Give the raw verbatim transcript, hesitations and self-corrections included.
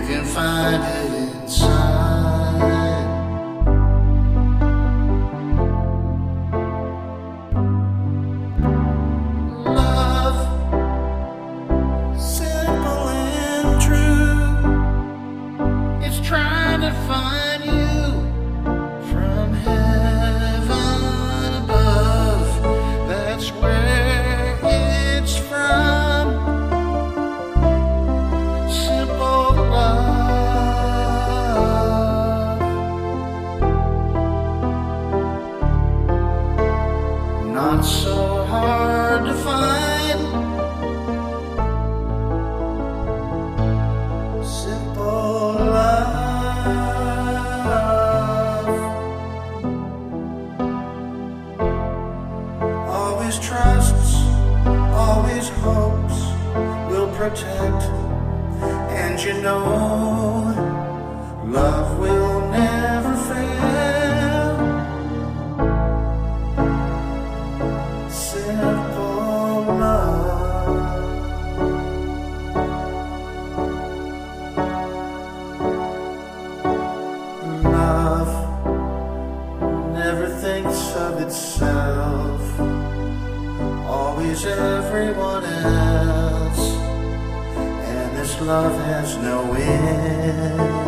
can find it inside. Love, simple and true, it's trying to find you from heaven above. That's where it's from. Simple love, not so hard to find. Simple love, always trusts, always hopes, will protect. And you know, love will never fail. Simple love, love never thinks of itself, always everyone else. This love has no end.